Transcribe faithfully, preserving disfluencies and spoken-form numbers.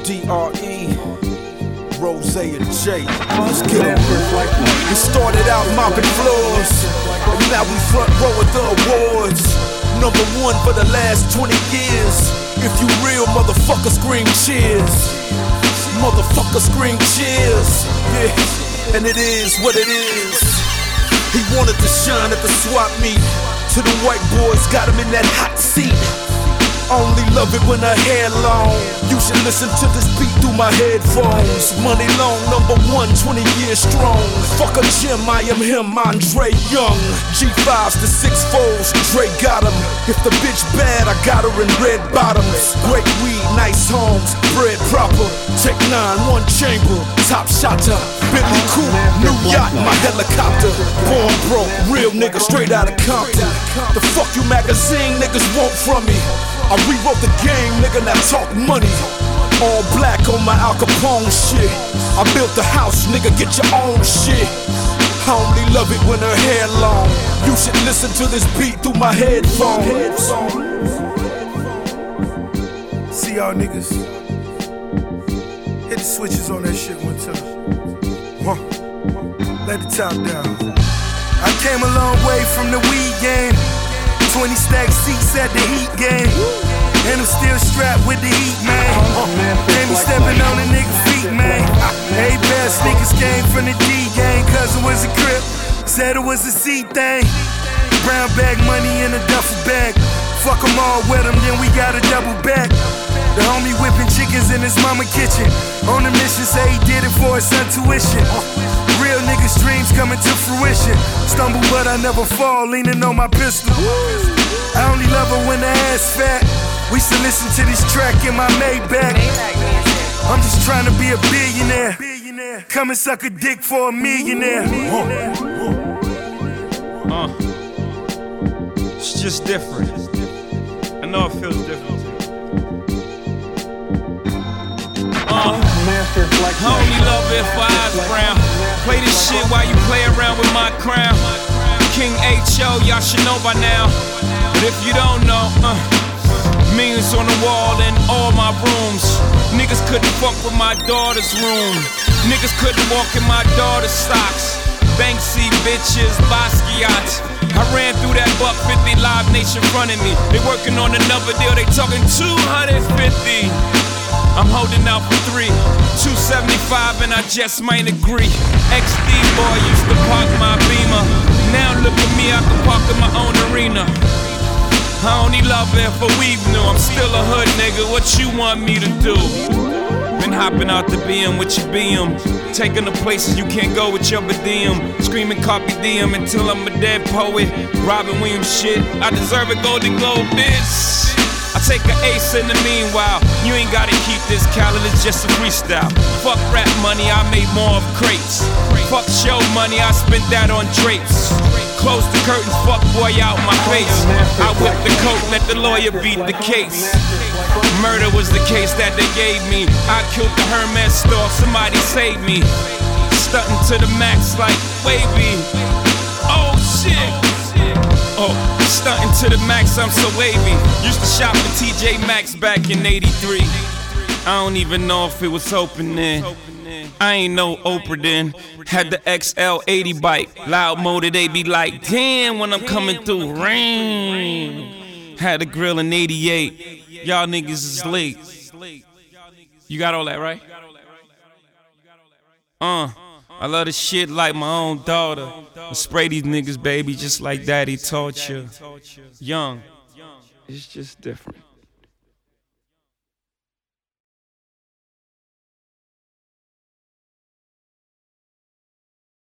D R E, Rose and J. Let's get it. We started out mopping floors, and now we front row at the awards. Number one for the last twenty years. If you real, motherfucker, scream cheers. Motherfucker, scream cheers. Yeah, and it is what it is. He wanted to shine at the swap meet. To the white boys, got him in that hot seat. Only love it when her hair long. You should listen to this beat through my headphones. Money long, number one, twenty years strong. Fuck a gym, I am him, Andre Young. G fives to six fours, Dre got him. If the bitch bad, I got her in red bottoms. Great weed, nice homes, bread proper. Take nine, one chamber, top shotter. Bentley coupe, new yacht, my helicopter. Born broke, real nigga, straight out of Compton. The fuck you magazine niggas want from me? I rewrote the game, nigga, now talk money. All black on my Al Capone shit. I built the house, nigga, get your own shit. I only love it when her hair long. You should listen to this beat through my headphones. See y'all niggas. Hit the switches on that shit one time. Huh. Let the top down. I came a long way from the weed game. twenty stack seats at the Heat game. And I'm still strapped with the heat, man. Came me stepping on a nigga feet, man. Hey, best niggas came from the D gang, cause it was a crip. Said it was a C thing. Brown bag money in a duffel bag. Fuck them all with them, then we got a double back. The homie whipping chickens in his mama kitchen. On a mission, say he did it for his son tuition. Real niggas' dreams coming to fruition. Stumble but I never fall, leaning on my pistol. I only love her when the ass fat. We should listen to this track in my Maybach. I'm just trying to be a billionaire. Come and suck a dick for a millionaire. Uh, it's just different. I know it feels different. Uh, I only love it for eyes brown. Play this shit while you play around with my crown. King H O, y'all should know by now. But if you don't know, uh, millions on the wall in all my rooms. Niggas couldn't fuck with my daughter's room. Niggas couldn't walk in my daughter's socks. Banksy bitches, Basquiat. I ran through that buck fifty Live Nation fronting me. They working on another deal, they talking two hundred fifty. I'm holding out for three, two seventy-five and I just might agree. X D boy used to park my Beamer. Now look at me, I can park in my own arena. I only love it for weave new. I'm still a hood nigga, what you want me to do? Been hopping out the B M with your B M, taking the places you can't go with your per diem. Screaming copy D M until I'm a dead poet. Robin Williams shit, I deserve a Golden Globe, bitch. I take an ace in the meanwhile. You ain't gotta keep this calendar, it's just a freestyle. Fuck rap money, I made more of crates. Fuck show money, I spent that on drapes. Close the curtains, fuck boy out my face. I whip the coat, let the lawyer beat the case. Murder was the case that they gave me. I killed the Hermes store, somebody saved me. Stunting to the max like wavy. Oh shit. Oh, stunting to the max, I'm so wavy. Used to shop at T J Maxx back in eighty-three. I don't even know if it was open then. I ain't no Oprah then. Had the X L eighty bike. Loud motor, they be like, damn when I'm coming through. Rain. Had a grill in eighty-eight. Y'all niggas is late. You got all that, right? Uh. I love this shit like my own daughter. I spray these niggas, baby, just like daddy taught you. Young, it's just different.